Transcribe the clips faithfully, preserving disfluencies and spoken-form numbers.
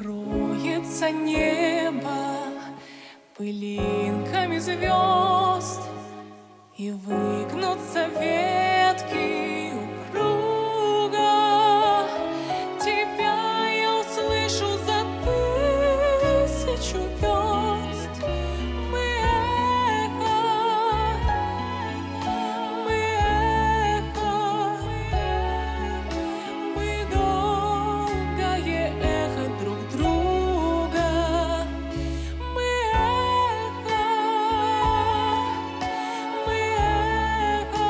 Покроется небо пылинками звезд, и выгнутся ветки упруга. Тебя я услышу за тысячу верст. Мы эхо, мы эхо, мы долгое эхо друг друга. Мы эхо, мы эхо,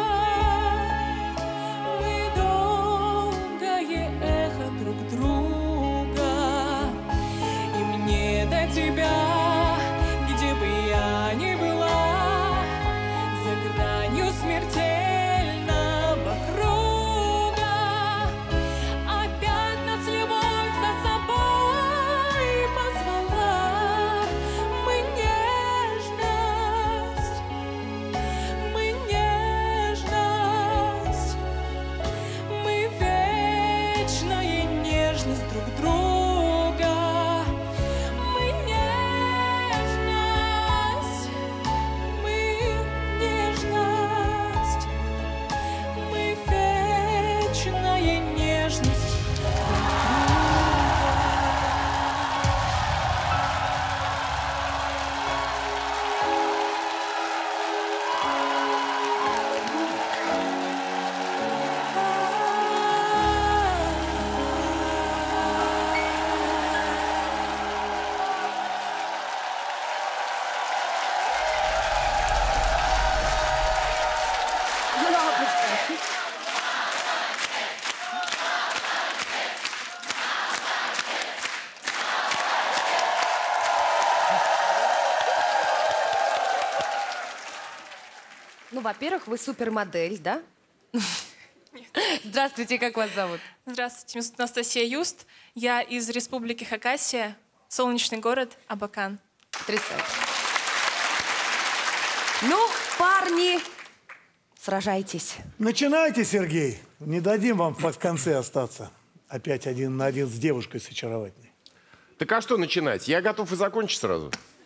мы долгое эхо друг друга. И мне до тебя, где бы я ни была, за гранью смертельного круга. Опять нас любовь за собой позвала. Мы нежность, мы нежность, мы вечная нежность друг друга. Мы нежность, мы нежность, мы вечная нежность друг Ну, во-первых, вы супермодель, да? Здравствуйте, как вас зовут? Здравствуйте, меня зовут Анастасия Юст. Я из Республики Хакасия, солнечный город Абакан. Потрясающе. Ну, парни, сражайтесь. Начинайте, Сергей. Не дадим вам в конце остаться. Опять один на один с девушкой с очаровательной. Так а что начинать? Я готов и закончить сразу.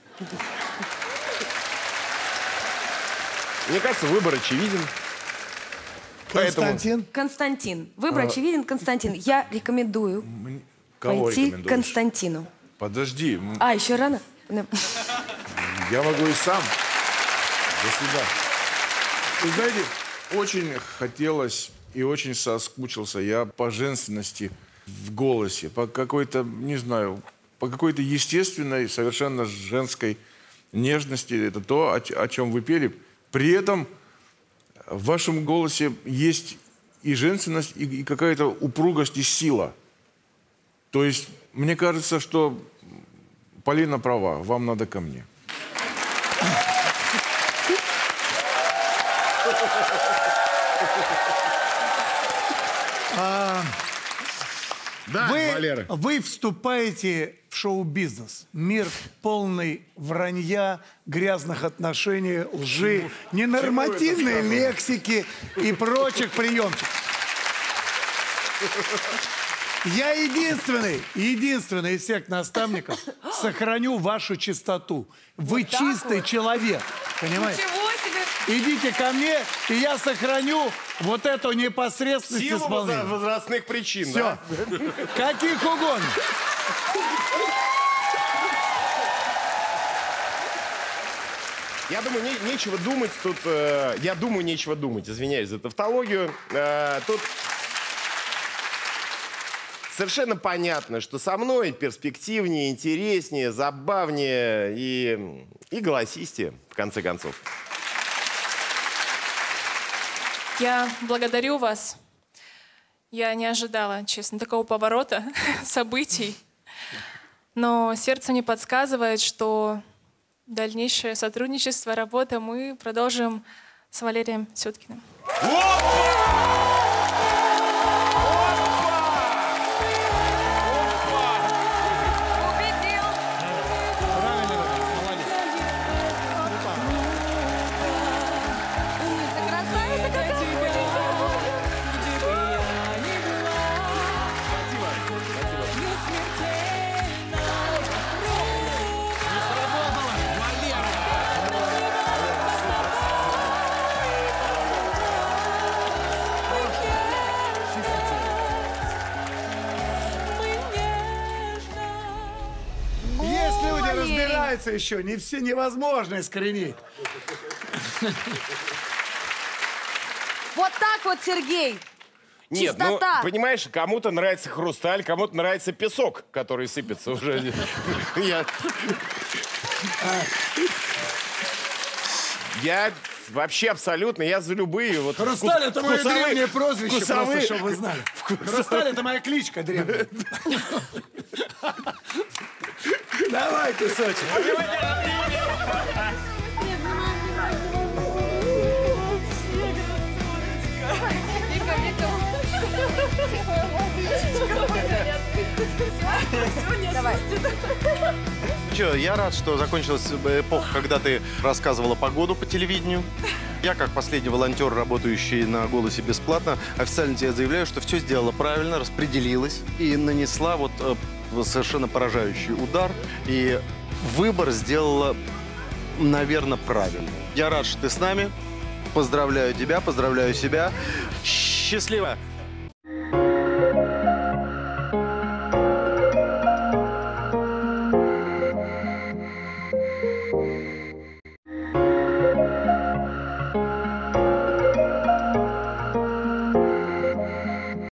Мне кажется, выбор очевиден. Константин? Константин. Выбор очевиден, Константин. Я рекомендую Кого пойти к рекомендуешь? Константину. Подожди, м, А, еще рано? я могу и сам. До свидания. Вы знаете, очень хотелось и очень соскучился я по женственности в голосе, по какой-то, не знаю, по какой-то естественной, совершенно женской нежности. Это то, о, о чем вы пели. При этом в вашем голосе есть и женственность, и, и какая-то упругость, и сила. То есть, мне кажется, что Полина права, вам надо ко мне. А, Да, вы, Валера. вы вступаете в шоу-бизнес. Мир полный вранья, грязных отношений, лжи, ненормативной лексики и прочих приемчиков. Я единственный, единственный из всех наставников сохраню вашу чистоту. Вы Вот так чистый вот? человек, понимаете? Ничего себе! Идите ко мне, и я сохраню вот эту непосредственность Силу исполнения. возра- возрастных причин, Все. да? Каких угодно. Я думаю, не- нечего думать тут. э, я думаю, нечего думать. Извиняюсь за тавтологию. Э, тут совершенно понятно, что со мной перспективнее, интереснее, забавнее и, и голосистее, в конце концов. Я благодарю вас. Я не ожидала, честно, такого поворота событий. Но сердце мне подсказывает, что дальнейшее сотрудничество, работа мы продолжим с Валерием Сюткиным. разбираются еще. Не все невозможно искоренить. Вот так вот, Сергей. Нет, ну, Чистота. понимаешь, кому-то нравится хрусталь, кому-то нравится песок, который сыпется уже. Я... Я вообще абсолютно, я за любые вот... Хрусталь — это мое вкусовые- древнее прозвище, вкусовые- просто, чтобы вы знали. Хрусталь — это моя кличка древняя. Давай, кусочек. Давай. Че, я рад, что закончилась эпоха, когда ты рассказывала погоду по телевидению. Я, как последний волонтер, работающий на «Голосе» бесплатно, официально тебе заявляю, что все сделала правильно, распределилась и нанесла вот э, совершенно поражающий удар. И выбор сделала, наверное, правильно. Я рад, что ты с нами. Поздравляю тебя, поздравляю себя. Счастливо!